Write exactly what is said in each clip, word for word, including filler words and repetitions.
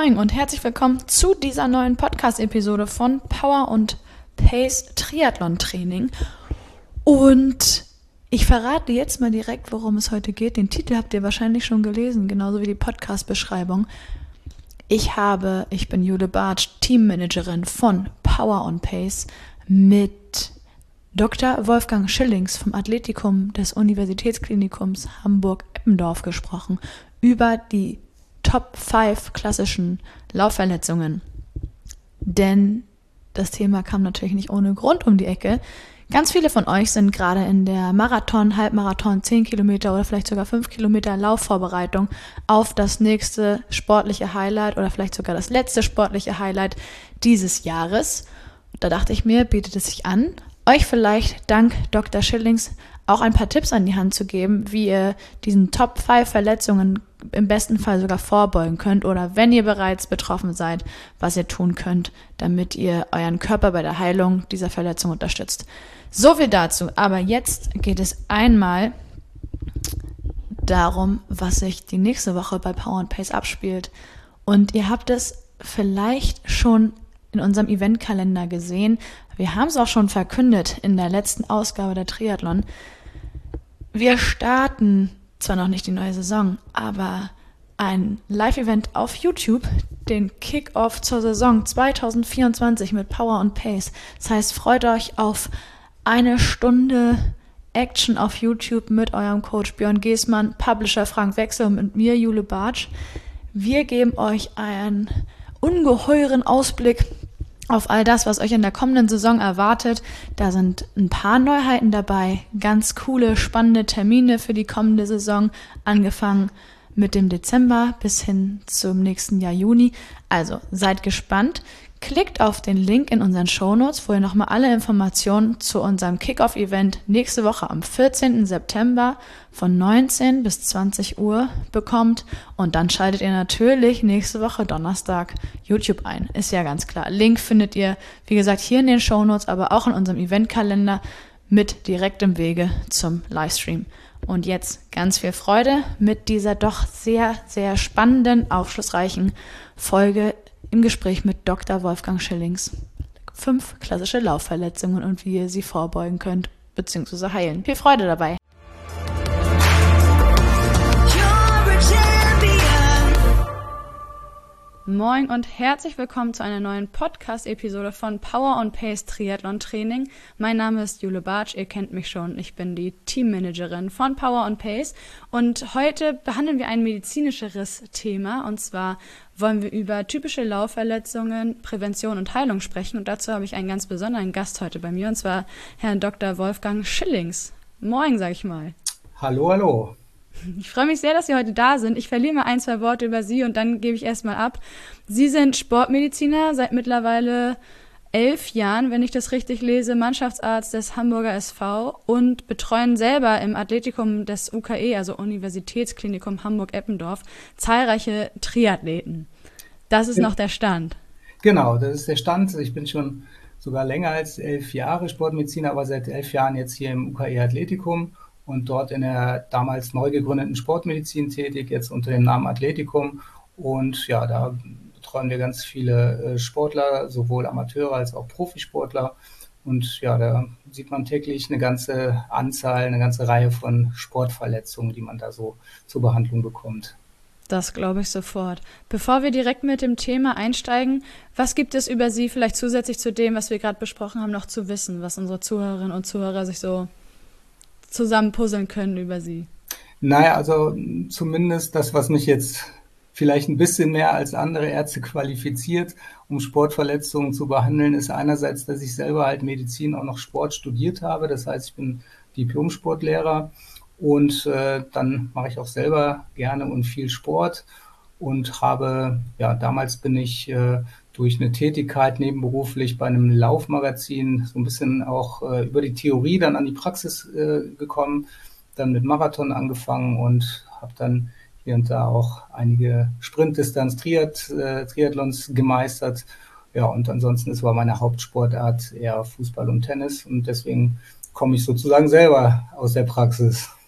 Moin und herzlich willkommen zu dieser neuen Podcast-Episode von Power und Pace Triathlon Training. Und ich verrate jetzt mal direkt, worum es heute geht. Den Titel habt ihr wahrscheinlich schon gelesen, genauso wie die Podcast-Beschreibung. Ich habe, ich bin Jule Bartsch, Teammanagerin von Power und Pace, mit Doktor Wolfgang Schillings vom Athletikum des Universitätsklinikums Hamburg-Eppendorf gesprochen über die Top fünf klassischen Laufverletzungen. Denn das Thema kam natürlich nicht ohne Grund um die Ecke. Ganz viele von euch sind gerade in der Marathon, Halbmarathon, zehn Kilometer oder vielleicht sogar fünf Kilometer Laufvorbereitung auf das nächste sportliche Highlight oder vielleicht sogar das letzte sportliche Highlight dieses Jahres. Da dachte ich mir, bietet es sich an, euch vielleicht dank Doktor Schillings auch ein paar Tipps an die Hand zu geben, wie ihr diesen Top fünf Verletzungen im besten Fall sogar vorbeugen könnt oder wenn ihr bereits betroffen seid, was ihr tun könnt, damit ihr euren Körper bei der Heilung dieser Verletzung unterstützt. So viel dazu, aber jetzt geht es einmal darum, was sich die nächste Woche bei Power and Pace abspielt. Und ihr habt es vielleicht schon in unserem Eventkalender gesehen. Wir haben es auch schon verkündet in der letzten Ausgabe der Triathlon. Wir starten zwar noch nicht die neue Saison, aber ein Live-Event auf YouTube, den Kick-Off zur Saison zwanzig vierundzwanzig mit Power und Pace. Das heißt, freut euch auf eine Stunde Action auf YouTube mit eurem Coach Björn Geßmann, Publisher Frank Wechsel und mit mir, Jule Bartsch. Wir geben euch einen ungeheuren Ausblick auf all das, was euch in der kommenden Saison erwartet. Da sind ein paar Neuheiten dabei, ganz coole, spannende Termine für die kommende Saison, angefangen mit dem Dezember bis hin zum nächsten Jahr Juni. Also seid gespannt. Klickt auf den Link in unseren Shownotes, wo ihr nochmal alle Informationen zu unserem Kick-Off-Event nächste Woche am vierzehnten September von neunzehn bis zwanzig Uhr bekommt. Und dann schaltet ihr natürlich nächste Woche Donnerstag YouTube ein. Ist ja ganz klar. Link findet ihr, wie gesagt, hier in den Shownotes, aber auch in unserem Eventkalender mit direktem Wege zum Livestream. Und jetzt ganz viel Freude mit dieser doch sehr, sehr spannenden, aufschlussreichen Folge im Gespräch mit Doktor Wolfgang Schillings. Fünf klassische Laufverletzungen und wie ihr sie vorbeugen könnt bzw. heilen. Viel Freude dabei! Moin und herzlich willkommen zu einer neuen Podcast-Episode von Power und Pace Triathlon Training. Mein Name ist Jule Bartsch, ihr kennt mich schon. Ich bin die Teammanagerin von Power und Pace und heute behandeln wir ein medizinischeres Thema und zwar wollen wir über typische Laufverletzungen, Prävention und Heilung sprechen und dazu habe ich einen ganz besonderen Gast heute bei mir und zwar Herrn Doktor Wolfgang Schillings. Moin, sag ich mal. Hallo, hallo. Ich freue mich sehr, dass Sie heute da sind. Ich verliere mal ein, zwei Worte über Sie und dann gebe ich erstmal ab. Sie sind Sportmediziner seit mittlerweile elf Jahren, wenn ich das richtig lese, Mannschaftsarzt des Hamburger S V und betreuen selber im Athletikum des U K E, also Universitätsklinikum Hamburg-Eppendorf, zahlreiche Triathleten. Das ist ja noch der Stand. Genau, das ist der Stand. Ich bin schon sogar länger als elf Jahre Sportmediziner, aber seit elf Jahren jetzt hier im U K E Athletikum und dort in der damals neu gegründeten Sportmedizin tätig, jetzt unter dem Namen Athletikum. Und ja, da betreuen wir ganz viele Sportler, sowohl Amateure als auch Profisportler. Und ja, da sieht man täglich eine ganze Anzahl, eine ganze Reihe von Sportverletzungen, die man da so zur Behandlung bekommt. Das glaube ich sofort. Bevor wir direkt mit dem Thema einsteigen, was gibt es über Sie vielleicht zusätzlich zu dem, was wir gerade besprochen haben, noch zu wissen, was unsere Zuhörerinnen und Zuhörer sich so zusammen puzzeln können über Sie? Naja, also zumindest das, was mich jetzt vielleicht ein bisschen mehr als andere Ärzte qualifiziert, um Sportverletzungen zu behandeln, ist einerseits, dass ich selber halt Medizin auch noch Sport studiert habe. Das heißt, ich bin Diplom-Sportlehrer und äh, dann mache ich auch selber gerne und viel Sport und habe, ja, damals bin ich äh, durch eine Tätigkeit nebenberuflich bei einem Laufmagazin so ein bisschen auch äh, über die Theorie dann an die Praxis äh, gekommen, dann mit Marathon angefangen und habe dann hier und da auch einige Sprintdistanz Triath, äh, Triathlons gemeistert. Ja, und ansonsten ist aber meine Hauptsportart eher Fußball und Tennis und deswegen komme ich sozusagen selber aus der Praxis.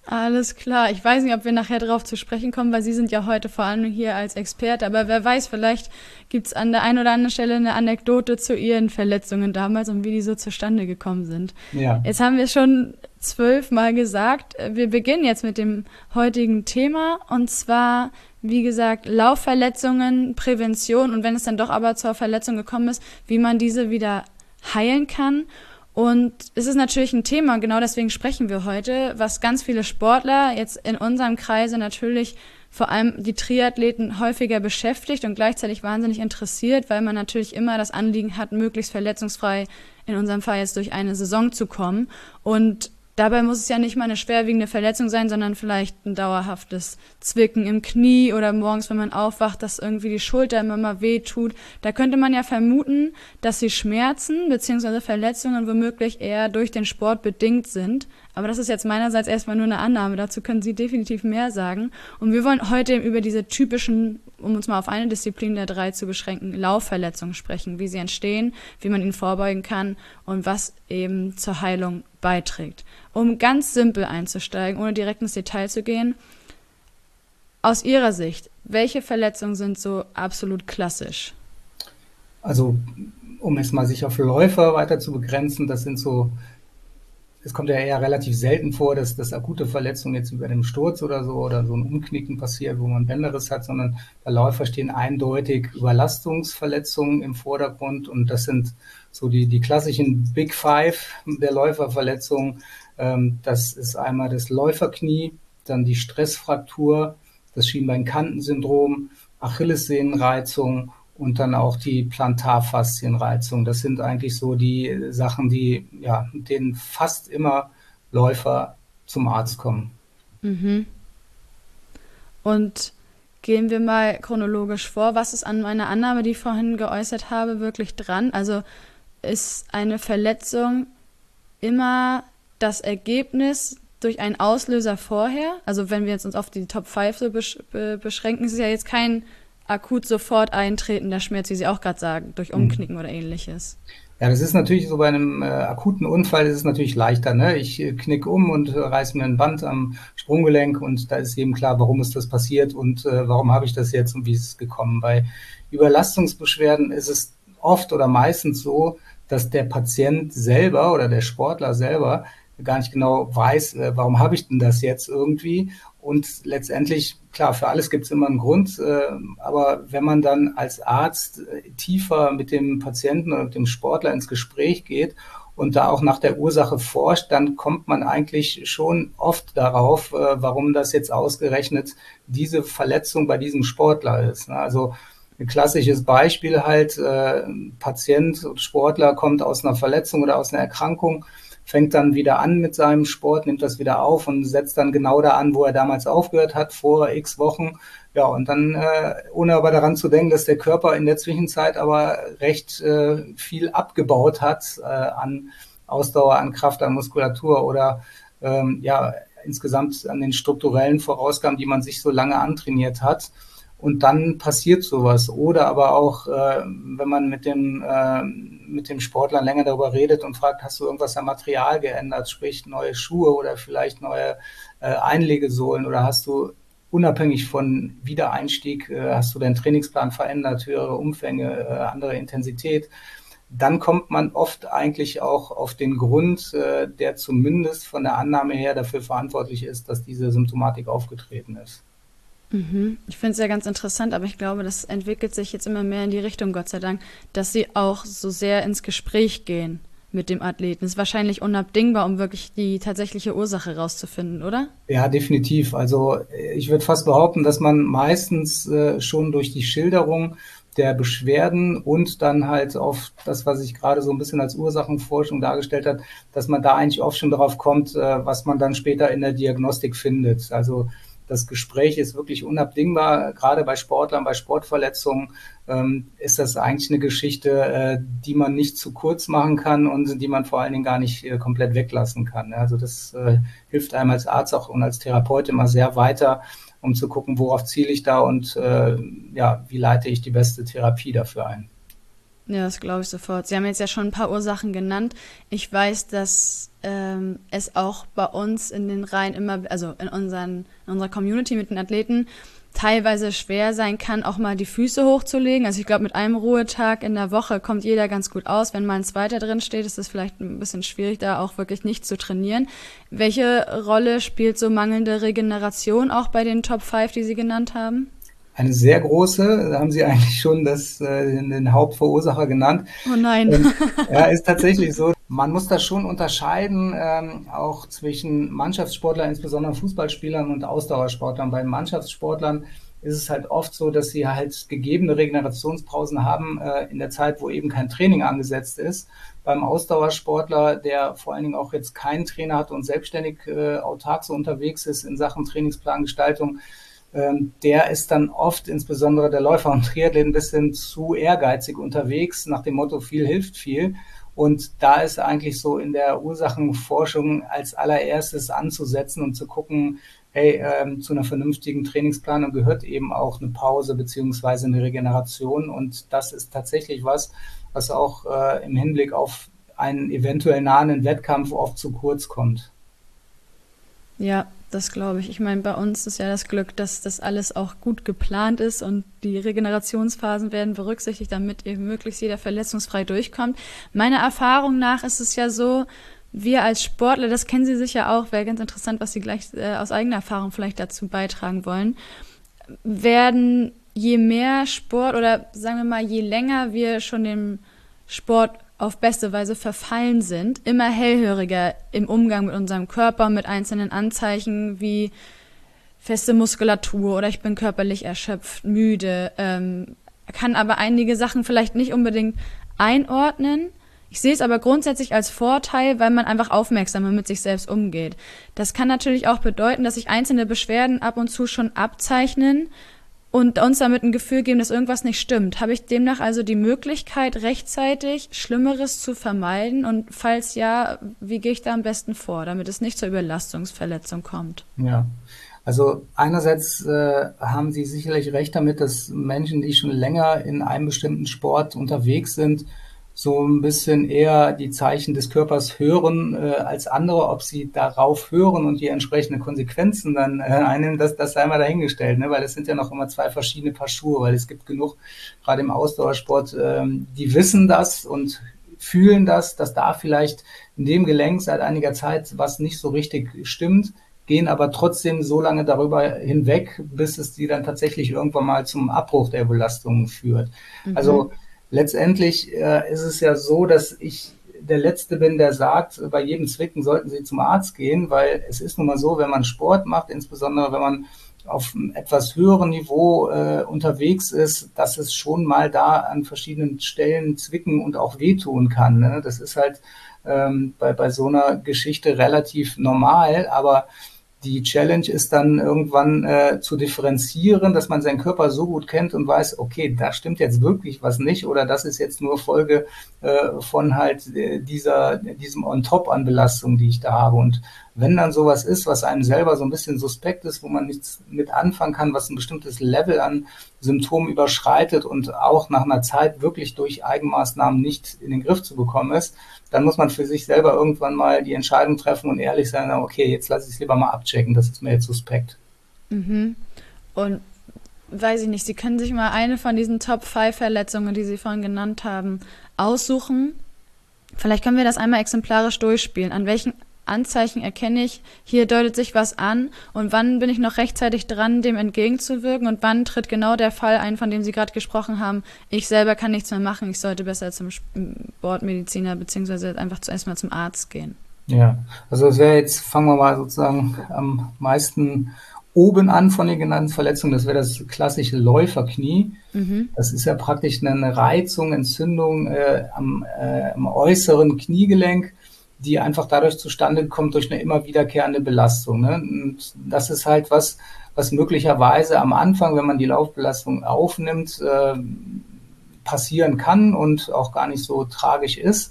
Alles klar. Ich weiß nicht, ob wir nachher darauf zu sprechen kommen, weil Sie sind ja heute vor allem hier als Experte. Aber wer weiß, vielleicht gibt es an der einen oder anderen Stelle eine Anekdote zu Ihren Verletzungen damals und wie die so zustande gekommen sind. Ja. Jetzt haben wir schon zwölfmal gesagt, wir beginnen jetzt mit dem heutigen Thema. Und zwar, wie gesagt, Laufverletzungen, Prävention und wenn es dann doch aber zur Verletzung gekommen ist, wie man diese wieder heilen kann. Und es ist natürlich ein Thema, genau deswegen sprechen wir heute, was ganz viele Sportler jetzt in unserem Kreise natürlich vor allem die Triathleten häufiger beschäftigt und gleichzeitig wahnsinnig interessiert, weil man natürlich immer das Anliegen hat, möglichst verletzungsfrei in unserem Fall jetzt durch eine Saison zu kommen. Und dabei muss es ja nicht mal eine schwerwiegende Verletzung sein, sondern vielleicht ein dauerhaftes Zwicken im Knie oder morgens, wenn man aufwacht, dass irgendwie die Schulter immer mal weh tut. Da könnte man ja vermuten, dass die Schmerzen bzw. Verletzungen womöglich eher durch den Sport bedingt sind. Aber das ist jetzt meinerseits erstmal nur eine Annahme. Dazu können Sie definitiv mehr sagen. Und wir wollen heute über diese typischen, um uns mal auf eine Disziplin der drei zu beschränken, Laufverletzungen sprechen, wie sie entstehen, wie man ihnen vorbeugen kann und was eben zur Heilung beiträgt. Um ganz simpel einzusteigen, ohne direkt ins Detail zu gehen, aus Ihrer Sicht, welche Verletzungen sind so absolut klassisch? Also, um es mal sich auf Läufer weiter zu begrenzen, das sind so, es kommt ja eher relativ selten vor, dass das akute Verletzungen jetzt über dem Sturz oder so oder so ein Umknicken passiert, wo man Bänderriss hat, sondern bei Läufer stehen eindeutig Überlastungsverletzungen im Vordergrund und das sind so die, die klassischen Big Five der Läuferverletzungen. Ähm, das ist einmal das Läuferknie, dann die Stressfraktur, das Schienbeinkantensyndrom, Achillessehnenreizung und dann auch die Plantarfaszienreizung. Das sind eigentlich so die Sachen, die, ja, mit denen fast immer Läufer zum Arzt kommen. Mhm. Und gehen wir mal chronologisch vor. Was ist an meiner Annahme, die ich vorhin geäußert habe, wirklich dran? Also ist eine Verletzung immer das Ergebnis durch einen Auslöser vorher? Also wenn wir jetzt uns auf die Top fünf so besch- be- beschränken, ist es ja jetzt kein akut sofort eintretender Schmerz, wie Sie auch gerade sagen, durch Umknicken oder ähnliches. Ja, das ist natürlich so bei einem äh, akuten Unfall ist es natürlich leichter, ne? Ich äh, knick um und äh, reiß mir ein Band am Sprunggelenk und da ist jedem klar, warum ist das passiert und äh, warum habe ich das jetzt und wie ist es gekommen. Bei Überlastungsbeschwerden ist es oft oder meistens so, dass der Patient selber oder der Sportler selber gar nicht genau weiß, äh, warum habe ich denn das jetzt irgendwie. Und letztendlich, klar, für alles gibt es immer einen Grund, äh, aber wenn man dann als Arzt äh, tiefer mit dem Patienten oder mit dem Sportler ins Gespräch geht und da auch nach der Ursache forscht, dann kommt man eigentlich schon oft darauf, äh, warum das jetzt ausgerechnet diese Verletzung bei diesem Sportler ist. Ne? Also ein klassisches Beispiel halt, äh, Patient, Sportler kommt aus einer Verletzung oder aus einer Erkrankung, fängt dann wieder an mit seinem Sport, nimmt das wieder auf und setzt dann genau da an, wo er damals aufgehört hat, vor x Wochen. Ja, und dann, äh, ohne aber daran zu denken, dass der Körper in der Zwischenzeit aber recht äh, viel abgebaut hat äh, an Ausdauer, an Kraft, an Muskulatur oder ähm, ja insgesamt an den strukturellen Vorausgaben, die man sich so lange antrainiert hat. Und dann passiert sowas. Oder aber auch, äh, wenn man mit dem, äh, mit dem Sportler länger darüber redet und fragt, hast du irgendwas am Material geändert, sprich neue Schuhe oder vielleicht neue äh, Einlegesohlen oder hast du unabhängig von Wiedereinstieg, äh, hast du deinen Trainingsplan verändert, höhere Umfänge, äh, andere Intensität, dann kommt man oft eigentlich auch auf den Grund, äh, der zumindest von der Annahme her dafür verantwortlich ist, dass diese Symptomatik aufgetreten ist. Mhm. Ich finde es ja ganz interessant, aber ich glaube, das entwickelt sich jetzt immer mehr in die Richtung, Gott sei Dank, dass Sie auch so sehr ins Gespräch gehen mit dem Athleten. Das ist wahrscheinlich unabdingbar, um wirklich die tatsächliche Ursache rauszufinden, oder? Ja, definitiv. Also äh, ich würde fast behaupten, dass man meistens äh, schon durch die Schilderung der Beschwerden und dann halt auf das, was ich gerade so ein bisschen als Ursachenforschung dargestellt hat, dass man da eigentlich oft schon darauf kommt, äh, was man dann später in der Diagnostik findet. Also das Gespräch ist wirklich unabdingbar. Gerade bei Sportlern, bei Sportverletzungen ähm, ist das eigentlich eine Geschichte, äh, die man nicht zu kurz machen kann und die man vor allen Dingen gar nicht äh, komplett weglassen kann. Also das äh, hilft einem als Arzt auch und als Therapeut immer sehr weiter, um zu gucken, worauf ziele ich da und äh, ja, wie leite ich die beste Therapie dafür ein. Ja, das glaube ich sofort. Sie haben jetzt ja schon ein paar Ursachen genannt. Ich weiß, dass ähm, es auch bei uns in den Reihen immer, also in unseren, in unserer Community mit den Athleten, teilweise schwer sein kann, auch mal die Füße hochzulegen. Also ich glaube, mit einem Ruhetag in der Woche kommt jeder ganz gut aus. Wenn mal ein zweiter drin steht, ist es vielleicht ein bisschen schwierig, da auch wirklich nicht zu trainieren. Welche Rolle spielt so mangelnde Regeneration auch bei den Top fünf, die Sie genannt haben? Eine sehr große, da haben Sie eigentlich schon das, äh, den Hauptverursacher genannt. Oh nein. Ähm, ja, ist tatsächlich so. Man muss da schon unterscheiden, ähm, auch zwischen Mannschaftssportlern, insbesondere Fußballspielern und Ausdauersportlern. Bei Mannschaftssportlern ist es halt oft so, dass sie halt gegebene Regenerationspausen haben äh, in der Zeit, wo eben kein Training angesetzt ist. Beim Ausdauersportler, der vor allen Dingen auch jetzt keinen Trainer hat und selbstständig äh, autark so unterwegs ist in Sachen Trainingsplangestaltung, der ist dann oft, insbesondere der Läufer und Triathlet, ein bisschen zu ehrgeizig unterwegs, nach dem Motto, viel hilft viel. Und da ist eigentlich so in der Ursachenforschung als allererstes anzusetzen und zu gucken, hey, ähm, zu einer vernünftigen Trainingsplanung gehört eben auch eine Pause beziehungsweise eine Regeneration. Und das ist tatsächlich was, was auch äh, im Hinblick auf einen eventuell nahenden Wettkampf oft zu kurz kommt. Ja, das glaube ich. Ich meine, bei uns ist ja das Glück, dass das alles auch gut geplant ist und die Regenerationsphasen werden berücksichtigt, damit eben möglichst jeder verletzungsfrei durchkommt. Meiner Erfahrung nach ist es ja so, wir als Sportler, das kennen Sie sicher auch, wäre ganz interessant, was Sie gleich äh, aus eigener Erfahrung vielleicht dazu beitragen wollen, werden je mehr Sport oder sagen wir mal, je länger wir schon dem Sport auf beste Weise verfallen sind, immer hellhöriger im Umgang mit unserem Körper, mit einzelnen Anzeichen wie feste Muskulatur oder ich bin körperlich erschöpft, müde, ähm, kann aber einige Sachen vielleicht nicht unbedingt einordnen. Ich sehe es aber grundsätzlich als Vorteil, weil man einfach aufmerksamer mit sich selbst umgeht. Das kann natürlich auch bedeuten, dass sich einzelne Beschwerden ab und zu schon abzeichnen und uns damit ein Gefühl geben, dass irgendwas nicht stimmt. Habe ich demnach also die Möglichkeit, rechtzeitig Schlimmeres zu vermeiden? Und falls ja, wie gehe ich da am besten vor, damit es nicht zur Überlastungsverletzung kommt? Ja, also einerseits äh, haben Sie sicherlich recht damit, dass Menschen, die schon länger in einem bestimmten Sport unterwegs sind, so ein bisschen eher die Zeichen des Körpers hören äh, als andere. Ob sie darauf hören und die entsprechenden Konsequenzen dann äh, einnehmen, das, das sei mal dahingestellt, ne? Weil es sind ja noch immer zwei verschiedene Paar Schuhe, weil es gibt genug, gerade im Ausdauersport, ähm, die wissen das und fühlen das, dass da vielleicht in dem Gelenk seit einiger Zeit was nicht so richtig stimmt, gehen aber trotzdem so lange darüber hinweg, bis es die dann tatsächlich irgendwann mal zum Abbruch der Belastung führt. Mhm. Also letztendlich äh, ist es ja so, dass ich der Letzte bin, der sagt, bei jedem Zwicken sollten Sie zum Arzt gehen, weil es ist nun mal so, wenn man Sport macht, insbesondere wenn man auf einem etwas höheren Niveau äh, unterwegs ist, dass es schon mal da an verschiedenen Stellen zwicken und auch wehtun kann. Ne? Das ist halt ähm, bei, bei so einer Geschichte relativ normal, aber die Challenge ist dann irgendwann äh, zu differenzieren, dass man seinen Körper so gut kennt und weiß, okay, da stimmt jetzt wirklich was nicht oder das ist jetzt nur Folge äh, von halt äh, dieser, diesem On-Top an Belastung, die ich da habe. Und wenn dann sowas ist, was einem selber so ein bisschen suspekt ist, wo man nichts mit anfangen kann, was ein bestimmtes Level an Symptomen überschreitet und auch nach einer Zeit wirklich durch Eigenmaßnahmen nicht in den Griff zu bekommen ist, dann muss man für sich selber irgendwann mal die Entscheidung treffen und ehrlich sein, okay, jetzt lasse ich es lieber mal abchecken, das ist mir jetzt suspekt. Mhm. Und weiß ich nicht, Sie können sich mal eine von diesen Top fünf Verletzungen, die Sie vorhin genannt haben, aussuchen. Vielleicht können wir das einmal exemplarisch durchspielen. An welchen Anzeichen erkenne ich, hier deutet sich was an und wann bin ich noch rechtzeitig dran, dem entgegenzuwirken und wann tritt genau der Fall ein, von dem Sie gerade gesprochen haben, ich selber kann nichts mehr machen, ich sollte besser zum Sportmediziner beziehungsweise einfach zuerst mal zum Arzt gehen. Ja, also es wäre jetzt, fangen wir mal sozusagen am meisten oben an von den genannten Verletzungen, das wäre das klassische Läuferknie. Mhm. Das ist ja praktisch eine Reizung, Entzündung äh, am, äh, am äußeren Kniegelenk, die einfach dadurch zustande kommt durch eine immer wiederkehrende Belastung. Ne? Und das ist halt was, was möglicherweise am Anfang, wenn man die Laufbelastung aufnimmt, äh, passieren kann und auch gar nicht so tragisch ist.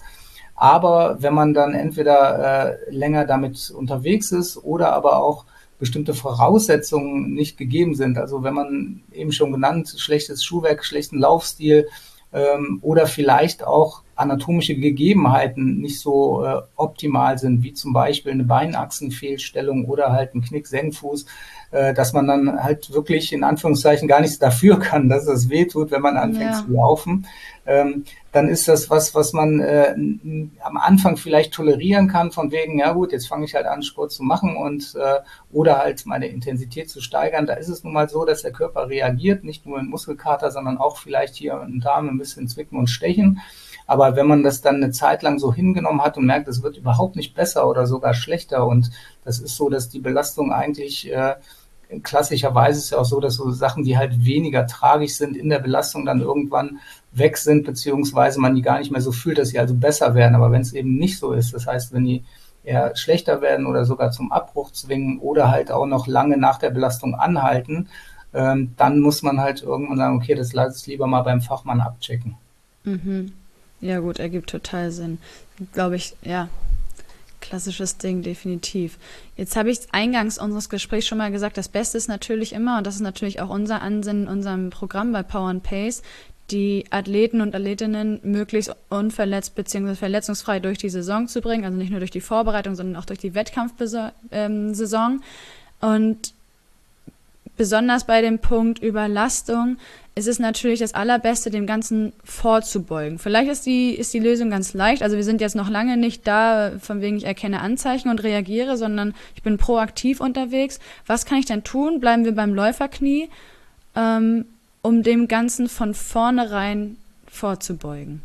Aber wenn man dann entweder äh, länger damit unterwegs ist oder aber auch bestimmte Voraussetzungen nicht gegeben sind, also wenn man eben schon genannt, schlechtes Schuhwerk, schlechten Laufstil ähm, oder vielleicht auch anatomische Gegebenheiten nicht so äh, optimal sind, wie zum Beispiel eine Beinachsenfehlstellung oder halt ein Knick-Senkfuß, äh, dass man dann halt wirklich in Anführungszeichen gar nichts dafür kann, dass es weh tut, wenn man anfängt Ja. zu laufen. Ähm, dann ist das was, was man äh, am Anfang vielleicht tolerieren kann, von wegen, ja gut, jetzt fange ich halt an, Sport zu machen und äh, oder halt meine Intensität zu steigern. Da ist es nun mal so, dass der Körper reagiert, nicht nur in Muskelkater, sondern auch vielleicht hier im Darm ein bisschen zwicken und stechen. Aber wenn man das dann eine Zeit lang so hingenommen hat und merkt, es wird überhaupt nicht besser oder sogar schlechter und das ist so, dass die Belastung eigentlich äh, klassischerweise ist ja auch so, dass so Sachen, die halt weniger tragisch sind, in der Belastung dann irgendwann weg sind, beziehungsweise man die gar nicht mehr so fühlt, dass sie also besser werden. Aber wenn es eben nicht so ist, das heißt, wenn die eher schlechter werden oder sogar zum Abbruch zwingen oder halt auch noch lange nach der Belastung anhalten, ähm, dann muss man halt irgendwann sagen, okay, das lasse ich lieber mal beim Fachmann abchecken. Mhm. Ja gut, ergibt total Sinn. Glaube ich, ja, klassisches Ding, definitiv. Jetzt habe ich eingangs unseres Gesprächs schon mal gesagt, das Beste ist natürlich immer, und das ist natürlich auch unser Ansinnen in unserem Programm bei Power and Pace, die Athleten und Athletinnen möglichst unverletzt bzw. verletzungsfrei durch die Saison zu bringen, also nicht nur durch die Vorbereitung, sondern auch durch die Wettkampfsaison. Und besonders bei dem Punkt Überlastung ist es natürlich das Allerbeste, dem Ganzen vorzubeugen. Vielleicht ist die, ist die Lösung ganz leicht. Also wir sind jetzt noch lange nicht da, von wegen ich erkenne Anzeichen und reagiere, sondern ich bin proaktiv unterwegs. Was kann ich denn tun? Bleiben wir beim Läuferknie, ähm, um dem Ganzen von vornherein vorzubeugen.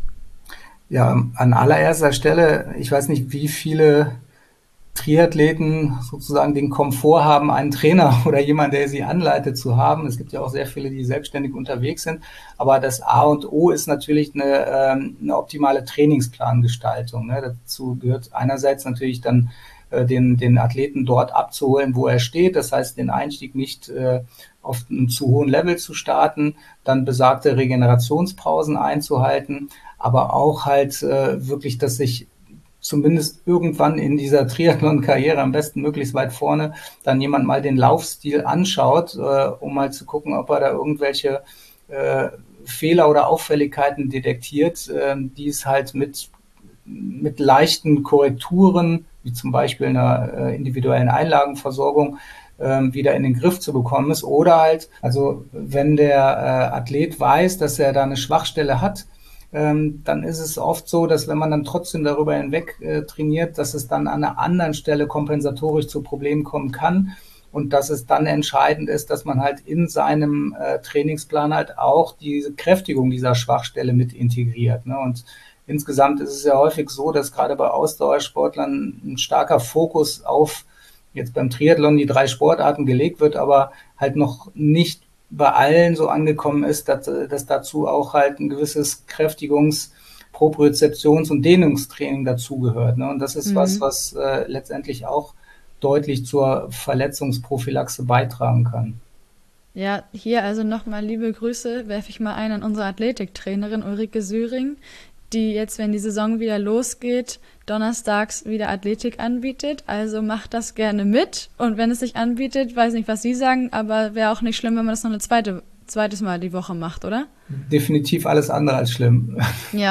Ja, an allererster Stelle, ich weiß nicht, wie viele Triathleten sozusagen den Komfort haben, einen Trainer oder jemand, der sie anleitet, zu haben. Es gibt ja auch sehr viele, die selbstständig unterwegs sind. Aber das A und O ist natürlich eine, ähm, eine optimale Trainingsplangestaltung. Ne? Dazu gehört einerseits natürlich dann äh, den, den Athleten dort abzuholen, wo er steht. Das heißt, den Einstieg nicht äh, auf einem zu hohen Level zu starten, dann besagte Regenerationspausen einzuhalten, aber auch halt äh, wirklich, dass sich zumindest irgendwann in dieser Triathlon-Karriere, am besten möglichst weit vorne, dann jemand mal den Laufstil anschaut, äh, um mal zu gucken, ob er da irgendwelche äh, Fehler oder Auffälligkeiten detektiert, äh, die es halt mit, mit leichten Korrekturen, wie zum Beispiel einer äh, individuellen Einlagenversorgung, äh, wieder in den Griff zu bekommen ist. Oder halt, also wenn der äh, Athlet weiß, dass er da eine Schwachstelle hat, ähm, dann ist es oft so, dass wenn man dann trotzdem darüber hinweg äh, trainiert, dass es dann an einer anderen Stelle kompensatorisch zu Problemen kommen kann und dass es dann entscheidend ist, dass man halt in seinem äh, Trainingsplan halt auch diese Kräftigung dieser Schwachstelle mit integriert. Ne? Und insgesamt ist es ja häufig so, dass gerade bei Ausdauersportlern ein starker Fokus auf jetzt beim Triathlon die drei Sportarten gelegt wird, aber halt noch nicht bei allen so angekommen ist, dass, dass dazu auch halt ein gewisses Kräftigungs-, Propriozeptions- und Dehnungstraining dazugehört. Ne? Und das ist was, Mhm. was äh, letztendlich auch deutlich zur Verletzungsprophylaxe beitragen kann. Ja, hier also nochmal liebe Grüße, werfe ich mal ein an unsere Athletiktrainerin Ulrike Süring, die jetzt, wenn die Saison wieder losgeht, donnerstags wieder Athletik anbietet. Also macht das gerne mit. Und wenn es sich anbietet, weiß nicht, was Sie sagen, aber wäre auch nicht schlimm, wenn man das noch eine zweite, zweites Mal die Woche macht, oder? Definitiv alles andere als schlimm. Ja.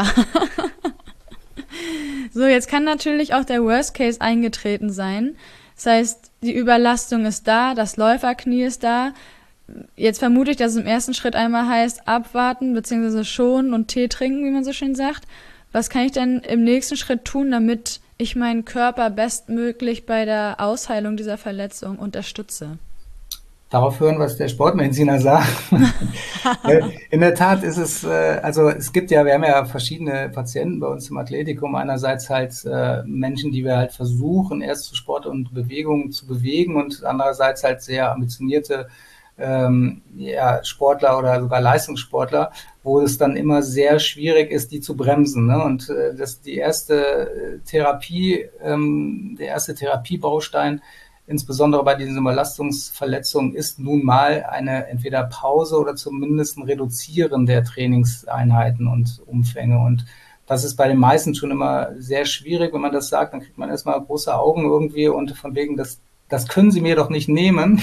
So, jetzt kann natürlich auch der Worst Case eingetreten sein. Das heißt, die Überlastung ist da, das Läuferknie ist da. Jetzt vermute ich, dass es im ersten Schritt einmal heißt, abwarten bzw. schonen und Tee trinken, wie man so schön sagt. Was kann ich denn im nächsten Schritt tun, damit ich meinen Körper bestmöglich bei der Ausheilung dieser Verletzung unterstütze? Darauf hören, was der Sportmediziner sagt. In der Tat ist es, äh, also es gibt ja, wir haben ja verschiedene Patienten bei uns im Athletikum. Einerseits halt äh, Menschen, die wir halt versuchen, erst zu Sport und Bewegung zu bewegen und andererseits halt sehr ambitionierte ähm, ja, Sportler oder sogar Leistungssportler, wo es dann immer sehr schwierig ist, die zu bremsen. Ne? Und äh, das die erste Therapie, ähm, der erste Therapiebaustein, insbesondere bei diesen Überlastungsverletzungen, ist nun mal eine entweder Pause oder zumindest ein Reduzieren der Trainingseinheiten und Umfänge. Und das ist bei den meisten schon immer sehr schwierig. Wenn man das sagt, dann kriegt man erstmal große Augen irgendwie und von wegen, das das können Sie mir doch nicht nehmen.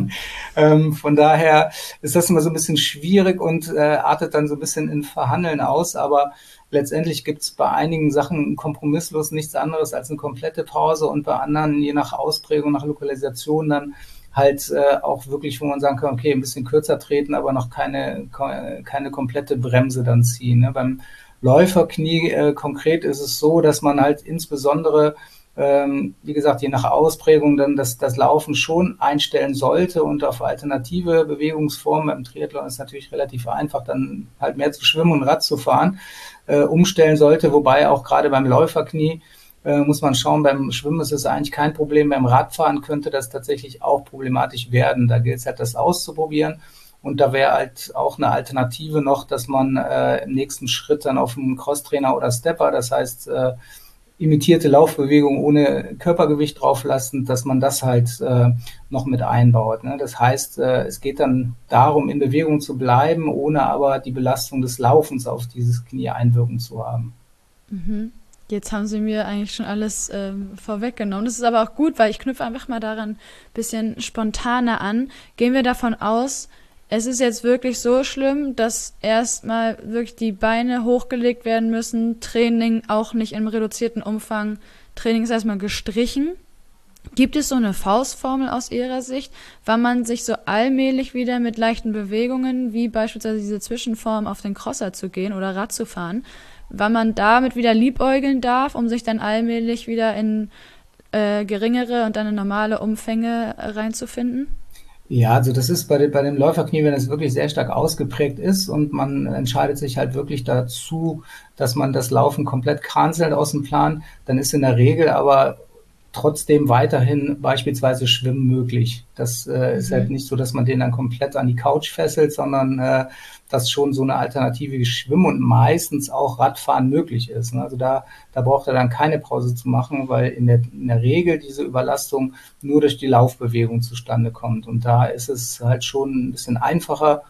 ähm, von daher ist das immer so ein bisschen schwierig und äh, artet dann so ein bisschen in Verhandeln aus, aber letztendlich gibt es bei einigen Sachen kompromisslos nichts anderes als eine komplette Pause und bei anderen, je nach Ausprägung, nach Lokalisation, dann halt äh, auch wirklich, wo man sagen kann, okay, ein bisschen kürzer treten, aber noch keine, keine komplette Bremse dann ziehen. Ne? Beim Läuferknie äh, konkret ist es so, dass man halt insbesondere, ähm, wie gesagt, je nach Ausprägung dann das, das Laufen schon einstellen sollte und auf alternative Bewegungsformen. Im Triathlon ist natürlich relativ einfach, dann halt mehr zu schwimmen und Rad zu fahren, äh, umstellen sollte, wobei auch gerade beim Läuferknie äh, muss man schauen, beim Schwimmen ist es eigentlich kein Problem, beim Radfahren könnte das tatsächlich auch problematisch werden. Da gilt es halt, das auszuprobieren. Und da wäre halt auch eine Alternative noch, dass man äh, im nächsten Schritt dann auf einen Crosstrainer oder Stepper, das heißt äh, imitierte Laufbewegung ohne Körpergewicht drauflassen, dass man das halt äh, noch mit einbaut. Ne? Das heißt, äh, es geht dann darum, in Bewegung zu bleiben, ohne aber die Belastung des Laufens auf dieses Knie einwirken zu haben. Mhm. Jetzt haben Sie mir eigentlich schon alles ähm, vorweggenommen. Das ist aber auch gut, weil ich knüpfe einfach mal daran ein bisschen spontaner an. Gehen wir davon aus, es ist jetzt wirklich so schlimm, dass erstmal wirklich die Beine hochgelegt werden müssen, Training auch nicht im reduzierten Umfang, Training ist erstmal gestrichen. Gibt es so eine Faustformel aus Ihrer Sicht, wann man sich so allmählich wieder mit leichten Bewegungen, wie beispielsweise diese Zwischenform auf den Crosser zu gehen oder Rad zu fahren, wann man damit wieder liebäugeln darf, um sich dann allmählich wieder in äh, geringere und dann in normale Umfänge äh, reinzufinden? Ja, also das ist bei, dem- bei dem Läuferknie, wenn es wirklich sehr stark ausgeprägt ist und man entscheidet sich halt wirklich dazu, dass man das Laufen komplett cancelt aus dem Plan, dann ist in der Regel aber trotzdem weiterhin beispielsweise Schwimmen möglich. Das äh, ist halt Mhm. nicht so, dass man den dann komplett an die Couch fesselt, sondern äh, dass schon so eine Alternative wie Schwimmen und meistens auch Radfahren möglich ist. Ne? Also da, da braucht er dann keine Pause zu machen, weil in der, in der Regel diese Überlastung nur durch die Laufbewegung zustande kommt. Und da ist es halt schon ein bisschen einfacher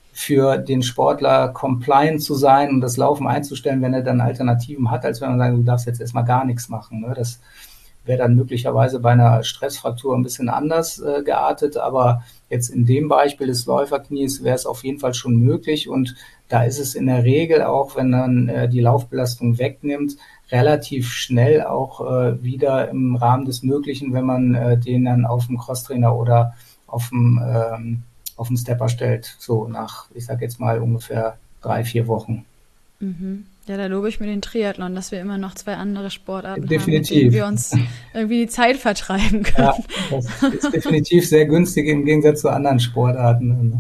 für den Sportler compliant zu sein und das Laufen einzustellen, wenn er dann Alternativen hat, als wenn man sagt, du darfst jetzt erstmal gar nichts machen. Ne? Das wäre dann möglicherweise bei einer Stressfraktur ein bisschen anders äh, geartet, aber jetzt in dem Beispiel des Läuferknies wäre es auf jeden Fall schon möglich und da ist es in der Regel auch, wenn man äh, die Laufbelastung wegnimmt, relativ schnell auch äh, wieder im Rahmen des Möglichen, wenn man äh, den dann auf dem Crosstrainer oder auf dem, ähm, auf dem Stepper stellt, so nach, ich sag jetzt mal ungefähr drei, vier Wochen. Mhm. Ja, da lobe ich mir den Triathlon, dass wir immer noch zwei andere Sportarten haben, mit denen Definitiv. wir uns irgendwie die Zeit vertreiben Ja, können. das ist definitiv sehr günstig im Gegensatz zu anderen Sportarten. Ne?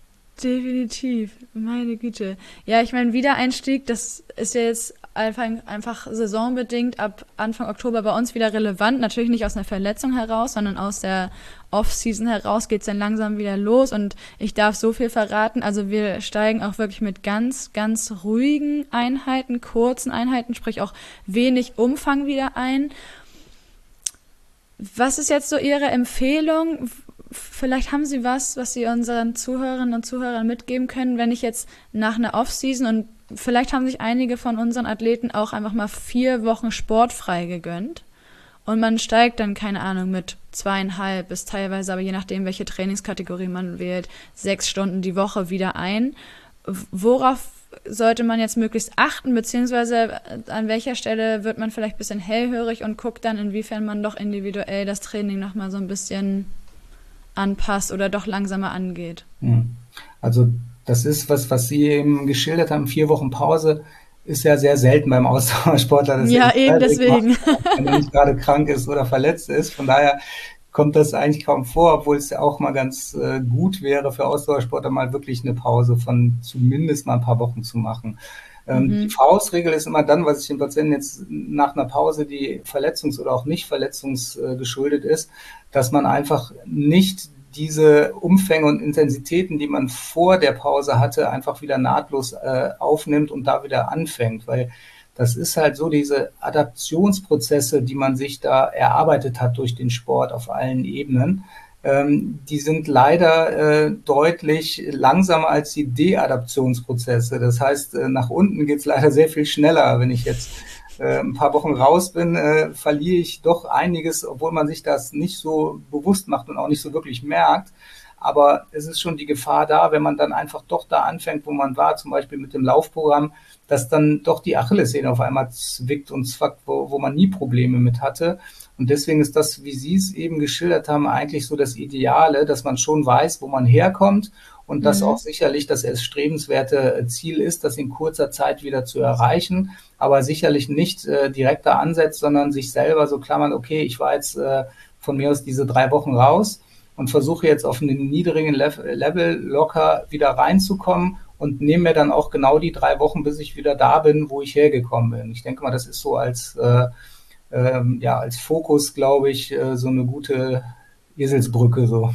Definitiv, meine Güte. Ja, ich meine, Wiedereinstieg, das ist ja jetzt einfach, einfach saisonbedingt ab Anfang Oktober bei uns wieder relevant. Natürlich nicht aus einer Verletzung heraus, sondern aus der Off-Season heraus geht's dann langsam wieder los. Und ich darf so viel verraten. Also wir steigen auch wirklich mit ganz, ganz ruhigen Einheiten, kurzen Einheiten, sprich auch wenig Umfang wieder ein. Was ist jetzt so Ihre Empfehlung? Vielleicht haben Sie was, was Sie unseren Zuhörerinnen und Zuhörern mitgeben können, wenn ich jetzt nach einer Off-Season und vielleicht haben sich einige von unseren Athleten auch einfach mal vier Wochen sportfrei gegönnt und man steigt dann, keine Ahnung, mit zweieinhalb bis teilweise, aber je nachdem, welche Trainingskategorie man wählt, sechs Stunden die Woche wieder ein. Worauf sollte man jetzt möglichst achten, beziehungsweise an welcher Stelle wird man vielleicht ein bisschen hellhörig und guckt dann, inwiefern man doch individuell das Training nochmal so ein bisschen anpasst oder doch langsamer angeht. Hm. Also das ist was, was Sie eben geschildert haben. Vier Wochen Pause ist ja sehr selten beim Ausdauersportler, dass er Ja, die eben freiwillig macht, deswegen. wenn er nicht gerade krank ist oder verletzt ist. Von daher kommt das eigentlich kaum vor, obwohl es ja auch mal ganz äh, gut wäre für Ausdauersportler mal wirklich eine Pause von zumindest mal ein paar Wochen zu machen. Ähm, die Mhm. Faustregel ist immer dann, was ich den Patienten jetzt nach einer Pause, die verletzungs- oder auch nicht verletzungsgeschuldet ist, dass man einfach nicht diese Umfänge und Intensitäten, die man vor der Pause hatte, einfach wieder nahtlos äh, aufnimmt und da wieder anfängt, weil das ist halt so, diese Adaptionsprozesse, die man sich da erarbeitet hat durch den Sport auf allen Ebenen, ähm, die sind leider äh, deutlich langsamer als die Deadaptionsprozesse. Das heißt, äh, nach unten geht's leider sehr viel schneller. Wenn ich jetzt äh, ein paar Wochen raus bin, äh, verliere ich doch einiges, obwohl man sich das nicht so bewusst macht und auch nicht so wirklich merkt. Aber es ist schon die Gefahr da, wenn man dann einfach doch da anfängt, wo man war, zum Beispiel mit dem Laufprogramm, dass dann doch die Achillessehne auf einmal zwickt und zwackt, wo, wo man nie Probleme mit hatte. Und deswegen ist das, wie Sie es eben geschildert haben, eigentlich so das Ideale, dass man schon weiß, wo man herkommt und das Mhm. auch sicherlich das erstrebenswerte Ziel ist, das in kurzer Zeit wieder zu erreichen, aber sicherlich nicht äh, direkt da ansetzt, sondern sich selber so klammern, okay, ich war jetzt äh, von mir aus diese drei Wochen raus und versuche jetzt auf einem niedrigen Level locker wieder reinzukommen und nehme mir dann auch genau die drei Wochen, bis ich wieder da bin, wo ich hergekommen bin. Ich denke mal, das ist so als, äh, ähm, ja, als Fokus, glaube ich, äh, so eine gute Eselsbrücke so.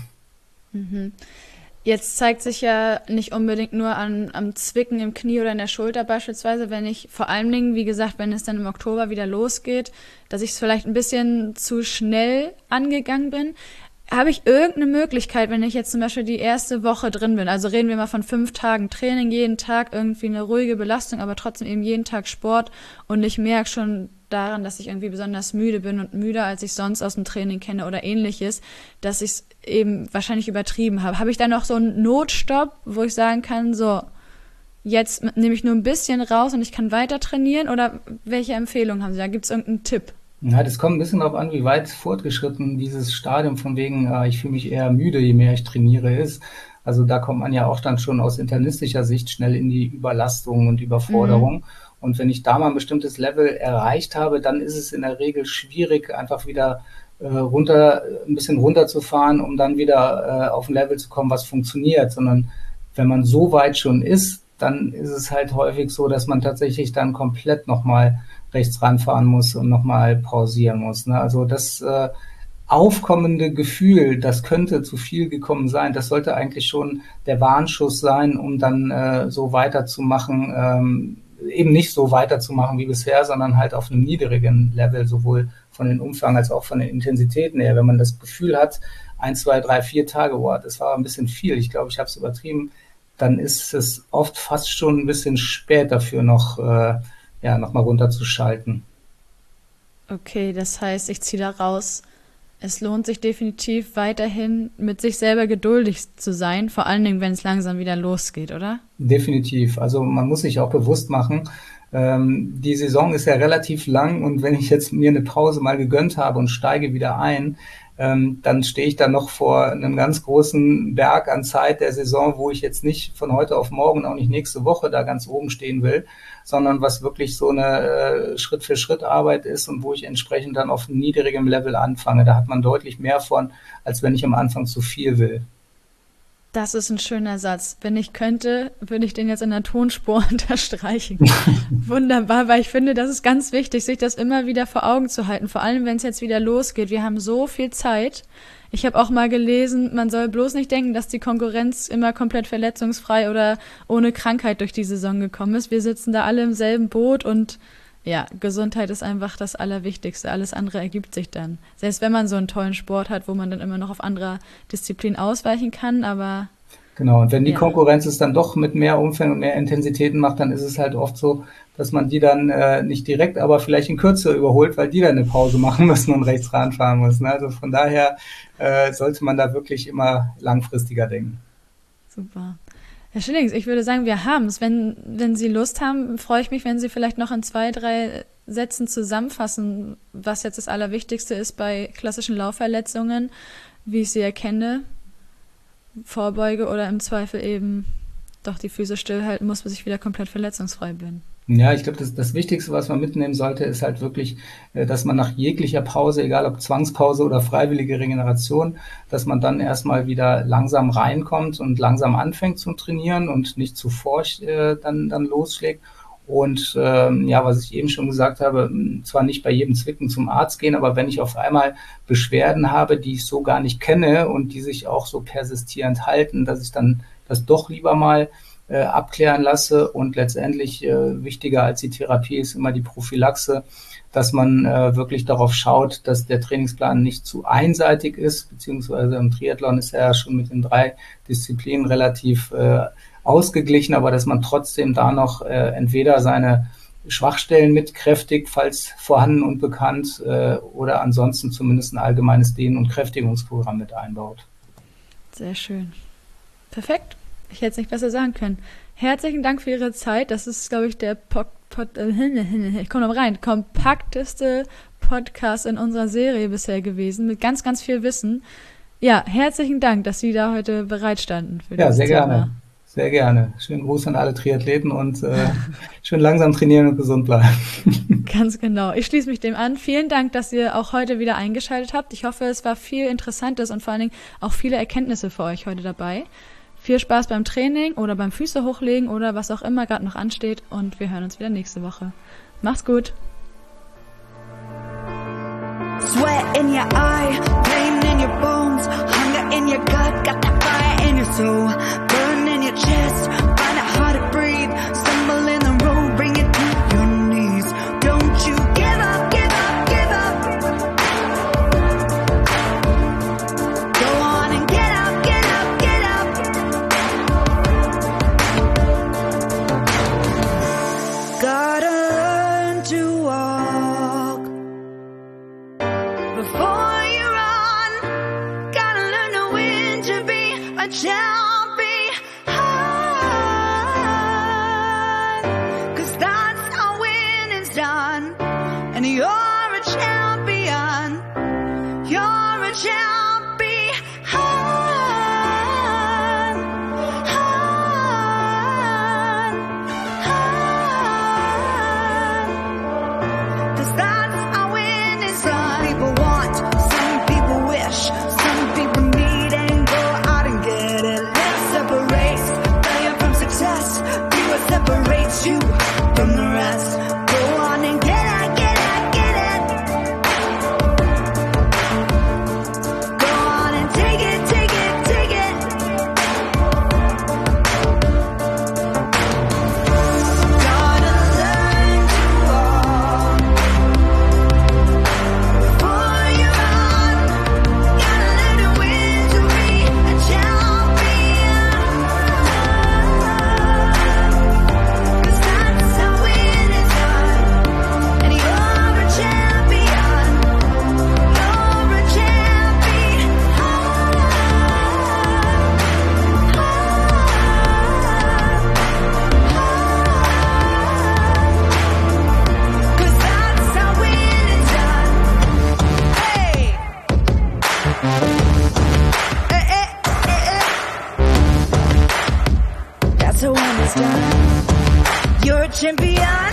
Mhm. Jetzt zeigt sich ja nicht unbedingt nur an, am Zwicken im Knie oder in der Schulter beispielsweise, wenn ich vor allen Dingen, wie gesagt, wenn es dann im Oktober wieder losgeht, dass ich es vielleicht ein bisschen zu schnell angegangen bin. Habe ich irgendeine Möglichkeit, wenn ich jetzt zum Beispiel die erste Woche drin bin, also reden wir mal von fünf Tagen Training, jeden Tag irgendwie eine ruhige Belastung, aber trotzdem eben jeden Tag Sport und ich merke schon daran, dass ich irgendwie besonders müde bin und müder, als ich sonst aus dem Training kenne oder ähnliches, dass ich es eben wahrscheinlich übertrieben habe. Habe ich da noch so einen Notstopp, wo ich sagen kann, so, jetzt nehme ich nur ein bisschen raus und ich kann weiter trainieren oder welche Empfehlungen haben Sie da? Gibt es irgendeinen Tipp? Ja, das kommt ein bisschen darauf an, wie weit fortgeschritten dieses Stadium von wegen, äh, ich fühle mich eher müde, je mehr ich trainiere, ist. Also da kommt man ja auch dann schon aus internistischer Sicht schnell in die Überlastung und Mhm. Überforderung. Und wenn ich da mal ein bestimmtes Level erreicht habe, dann ist es in der Regel schwierig, einfach wieder äh, runter, ein bisschen runterzufahren, um dann wieder äh, auf ein Level zu kommen, was funktioniert. Sondern wenn man so weit schon ist, dann ist es halt häufig so, dass man tatsächlich dann komplett nochmal rechts ranfahren muss und nochmal pausieren muss. Ne? Also das äh, aufkommende Gefühl, das könnte zu viel gekommen sein, das sollte eigentlich schon der Warnschuss sein, um dann äh, so weiterzumachen, ähm, eben nicht so weiterzumachen wie bisher, sondern halt auf einem niedrigen Level, sowohl von den Umfang als auch von den Intensitäten her. Wenn man das Gefühl hat, ein, zwei, drei, vier Tage, boah, das war ein bisschen viel, ich glaube, ich habe es übertrieben, dann ist es oft fast schon ein bisschen spät dafür noch, äh, ja, nochmal runterzuschalten. Okay, das heißt, ich ziehe da raus. Es lohnt sich definitiv weiterhin mit sich selber geduldig zu sein, vor allen Dingen, wenn es langsam wieder losgeht, oder? Definitiv. Also man muss sich auch bewusst machen, ähm, die Saison ist ja relativ lang und wenn ich jetzt mir eine Pause mal gegönnt habe und steige wieder ein, ähm, dann stehe ich da noch vor einem ganz großen Berg an Zeit der Saison, wo ich jetzt nicht von heute auf morgen, auch nicht nächste Woche da ganz oben stehen will, sondern was wirklich so eine äh, Schritt-für-Schritt-Arbeit ist und wo ich entsprechend dann auf niedrigem Level anfange. Da hat man deutlich mehr von, als wenn ich am Anfang zu viel will. Das ist ein schöner Satz. Wenn ich könnte, würde ich den jetzt in der Tonspur unterstreichen. Wunderbar, weil ich finde, das ist ganz wichtig, sich das immer wieder vor Augen zu halten. Vor allem, wenn es jetzt wieder losgeht. Wir haben so viel Zeit. Ich habe auch mal gelesen, man soll bloß nicht denken, dass die Konkurrenz immer komplett verletzungsfrei oder ohne Krankheit durch die Saison gekommen ist. Wir sitzen da alle im selben Boot und ja, Gesundheit ist einfach das Allerwichtigste. Alles andere ergibt sich dann. Selbst wenn man so einen tollen Sport hat, wo man dann immer noch auf andere Disziplinen ausweichen kann, aber Genau, und wenn die ja. Konkurrenz es dann doch mit mehr Umfang und mehr Intensitäten macht, dann ist es halt oft so, dass man die dann äh, nicht direkt, aber vielleicht in Kürze überholt, weil die dann eine Pause machen müssen und rechts ranfahren müssen. Also von daher äh, sollte man da wirklich immer langfristiger denken. Super. Herr Schillings, ich würde sagen, wir haben es. Wenn, wenn Sie Lust haben, freue ich mich, wenn Sie vielleicht noch in zwei, drei Sätzen zusammenfassen, was jetzt das Allerwichtigste ist bei klassischen Laufverletzungen, wie ich sie erkenne, vorbeuge oder im Zweifel eben doch die Füße stillhalten muss, bis ich wieder komplett verletzungsfrei bin. Ja, ich glaube, das, das Wichtigste, was man mitnehmen sollte, ist halt wirklich, äh, dass man nach jeglicher Pause, egal ob Zwangspause oder freiwillige Regeneration, dass man dann erstmal wieder langsam reinkommt und langsam anfängt zu trainieren und nicht zu forsch äh, dann, dann losschlägt. Und ähm, ja, was ich eben schon gesagt habe, zwar nicht bei jedem Zwicken zum Arzt gehen, aber wenn ich auf einmal Beschwerden habe, die ich so gar nicht kenne und die sich auch so persistierend halten, dass ich dann das doch lieber mal äh, abklären lasse. Und letztendlich äh, wichtiger als die Therapie ist immer die Prophylaxe, dass man äh, wirklich darauf schaut, dass der Trainingsplan nicht zu einseitig ist, beziehungsweise im Triathlon ist er ja schon mit den drei Disziplinen relativ äh, ausgeglichen, aber dass man trotzdem da noch äh, entweder seine Schwachstellen mitkräftigt, falls vorhanden und bekannt, äh, oder ansonsten zumindest ein allgemeines Dehnen- und Kräftigungsprogramm mit einbaut. Sehr schön. Perfekt. Ich hätte es nicht besser sagen können. Herzlichen Dank für Ihre Zeit. Das ist, glaube ich, der Pod, Pod, äh, ich komme noch rein, kompakteste Podcast in unserer Serie bisher gewesen, mit ganz, ganz viel Wissen. Ja, herzlichen Dank, dass Sie da heute bereit standen für Ja, dieses sehr Thema. gerne. Sehr gerne. Schönen Gruß an alle Triathleten und äh, schön langsam trainieren und gesund bleiben. Ganz genau. Ich schließe mich dem an. Vielen Dank, dass ihr auch heute wieder eingeschaltet habt. Ich hoffe, es war viel Interessantes und vor allen Dingen auch viele Erkenntnisse für euch heute dabei. Viel Spaß beim Training oder beim Füße hochlegen oder was auch immer gerade noch ansteht und wir hören uns wieder nächste Woche. Macht's gut. Sweat in your eye, pain in your bones, hunger in your gut, got that fire in your soul, burn in your chest, find it hard to breathe, stumble in the road, bring it to your knees. Don't you give up, give up, give up. Go on and get up, get up, get up. Gotta learn to walk before you run, gotta learn to win to be a champion, cause that's how winning's done, and you're a champion, you're a champion, cause that's how winning's done. People want, some people wish, some people need, and go out and get it. Let's separate failure from success. Be what separates you from the rest. Go on and get it, get it, get it. Go on and take it, take it, take it. Gotta learn to walk before you run. Gotta learn to win to be a champion, cause that's how winning's done, and you're a champion, you're a champion, cause that's how winning's done. Hey! Eh, eh, eh, eh. That's how winning's done. You're a champion.